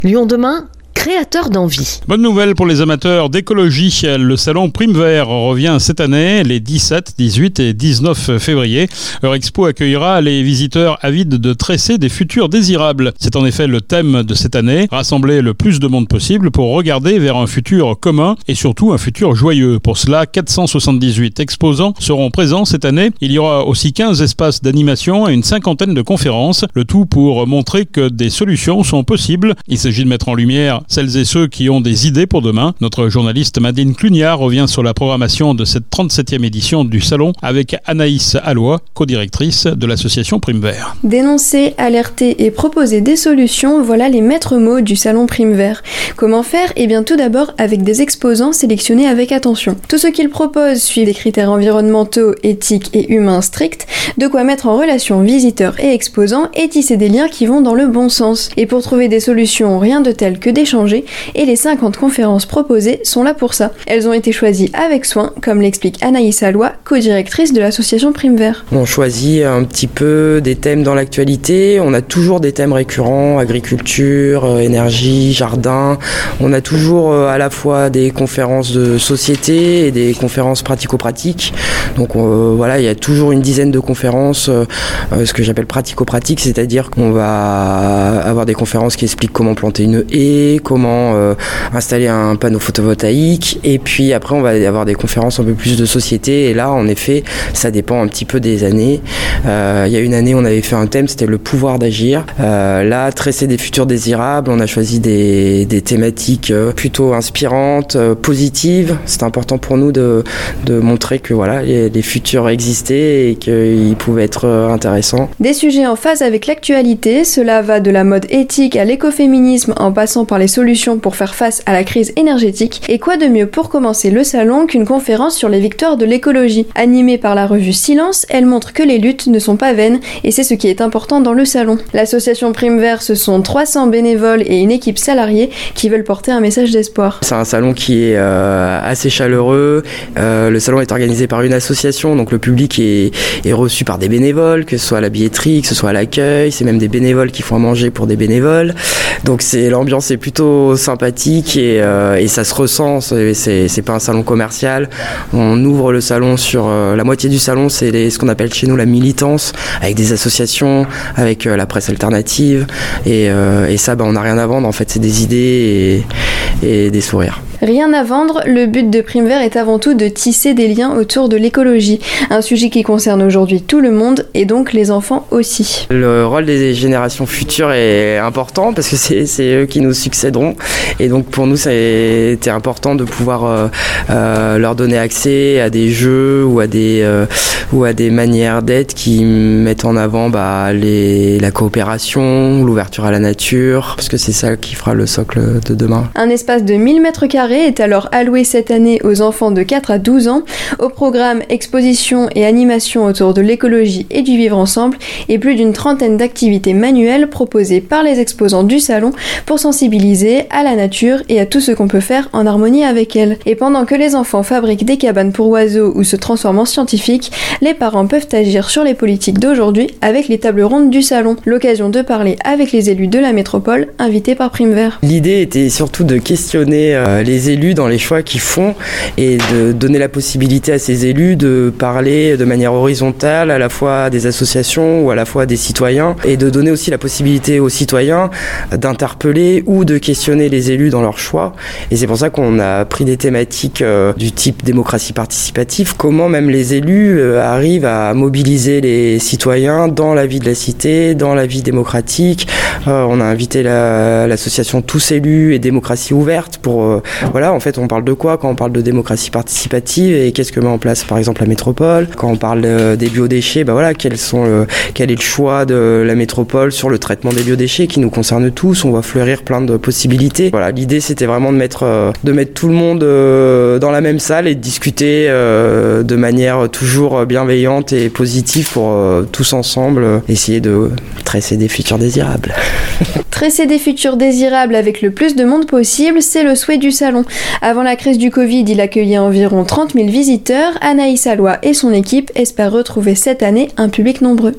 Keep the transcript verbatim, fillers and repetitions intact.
Lyon demain, créateur d'envie. Bonne nouvelle pour les amateurs d'écologie. Le salon Primevert revient cette année les dix-sept, dix-huit et dix-neuf février. Eurexpo accueillera les visiteurs avides de tresser des futurs désirables. C'est en effet le thème de cette année, rassembler le plus de monde possible pour regarder vers un futur commun et surtout un futur joyeux. Pour cela, quatre cent soixante-dix-huit exposants seront présents cette année. Il y aura aussi quinze espaces d'animation et une cinquantaine de conférences, le tout pour montrer que des solutions sont possibles. Il s'agit de mettre en lumière celles et ceux qui ont des idées pour demain. Notre journaliste Madine Cluniard revient sur la programmation de cette trente-septième édition du salon avec Anaïs Alloy, co-directrice de l'association Primevert. Dénoncer, alerter et proposer des solutions, voilà les maîtres mots du salon Primevert. Comment faire ? Eh bien tout d'abord avec des exposants sélectionnés avec attention. Tout ce qu'ils proposent suit des critères environnementaux, éthiques et humains stricts, de quoi mettre en relation visiteurs et exposants et tisser des liens qui vont dans le bon sens. Et pour trouver des solutions, rien de tel que d'échanger, et les cinquante conférences proposées sont là pour ça. Elles ont été choisies avec soin, comme l'explique Anaïs Alloy, co-directrice de l'association Primevert. On choisit un petit peu des thèmes dans l'actualité, on a toujours des thèmes récurrents, agriculture, énergie, jardin, on a toujours à la fois des conférences de société et des conférences pratico-pratiques. Donc euh, voilà, il y a toujours une dizaine de conférences, euh, ce que j'appelle pratico-pratiques, c'est-à-dire qu'on va avoir des conférences qui expliquent comment planter une haie, comment euh, installer un panneau photovoltaïque, et puis après on va avoir des conférences un peu plus de société, et là en effet ça dépend un petit peu des années. Euh, il y a une année on avait fait un thème, c'était le pouvoir d'agir. Euh, là, tresser des futurs désirables, on a choisi des, des thématiques plutôt inspirantes, positives. C'est important pour nous de, de montrer que voilà, les, les futurs existaient et qu'ils pouvaient être intéressants. Des sujets en phase avec l'actualité, cela va de la mode éthique à l'écoféminisme en passant par les solutions pour faire face à la crise énergétique. Et quoi de mieux pour commencer le salon qu'une conférence sur les victoires de l'écologie. Animée par la revue Silence, elle montre que les luttes ne sont pas vaines et c'est ce qui est important dans le salon. L'association Primevert, ce sont trois cents bénévoles et une équipe salariée qui veulent porter un message d'espoir. C'est un salon qui est euh, assez chaleureux. Euh, le salon est organisé par une association, donc le public est, est reçu par des bénévoles, que ce soit à la billetterie, que ce soit à l'accueil. C'est même des bénévoles qui font à manger pour des bénévoles. Donc c'est l'ambiance est plutôt sympathique et, euh, et ça se ressent. C'est, c'est, c'est pas un salon commercial. On ouvre le salon sur euh, la moitié du salon, c'est les, ce qu'on appelle chez nous la militance, avec des associations, avec euh, la presse alternative et, euh, et ça, bah, on n'a rien à vendre. En fait, c'est des idées et, et des sourires. Rien à vendre, le but de Primevert est avant tout de tisser des liens autour de l'écologie, un sujet qui concerne aujourd'hui tout le monde et donc les enfants aussi. Le rôle des générations futures est important parce que c'est, c'est eux qui nous succéderont et donc pour nous c'était important de pouvoir euh, euh, leur donner accès à des jeux ou à des, euh, ou à des manières d'être qui mettent en avant bah, les, la coopération, l'ouverture à la nature, parce que c'est ça qui fera le socle de demain. Un espace de mille mètres carrés est alors alloué cette année aux enfants de quatre à douze ans. Au programme exposition et animation autour de l'écologie et du vivre ensemble et plus d'une trentaine d'activités manuelles proposées par les exposants du salon pour sensibiliser à la nature et à tout ce qu'on peut faire en harmonie avec elle. Et pendant que les enfants fabriquent des cabanes pour oiseaux ou se transforment en scientifiques, les parents peuvent agir sur les politiques d'aujourd'hui avec les tables rondes du salon. L'occasion de parler avec les élus de la métropole invités par Primevert. L'idée était surtout de questionner euh, les élus dans les choix qu'ils font et de donner la possibilité à ces élus de parler de manière horizontale à la fois à des associations ou à la fois à des citoyens et de donner aussi la possibilité aux citoyens d'interpeller ou de questionner les élus dans leurs choix. Et c'est pour ça qu'on a pris des thématiques euh, du type démocratie participative, comment même les élus euh, arrivent à mobiliser les citoyens dans la vie de la cité, dans la vie démocratique. Euh, on a invité la, l'association Tous Élus et Démocratie Ouverte pour euh, voilà, en fait, on parle de quoi quand on parle de démocratie participative et qu'est-ce que met en place, par exemple, la métropole. Quand on parle euh, des biodéchets, bah voilà, quels sont le, quel est le choix de la métropole sur le traitement des biodéchets qui nous concerne tous. On voit fleurir plein de possibilités. Voilà, l'idée, c'était vraiment de mettre, euh, de mettre tout le monde euh, dans la même salle et de discuter euh, de manière toujours bienveillante et positive pour euh, tous ensemble euh, essayer de tresser des futurs désirables. Tresser des futurs désirables avec le plus de monde possible, c'est le souhait du salon. Avant la crise du Covid, il accueillait environ trente mille visiteurs. Anaïs Alloy et son équipe espèrent retrouver cette année un public nombreux.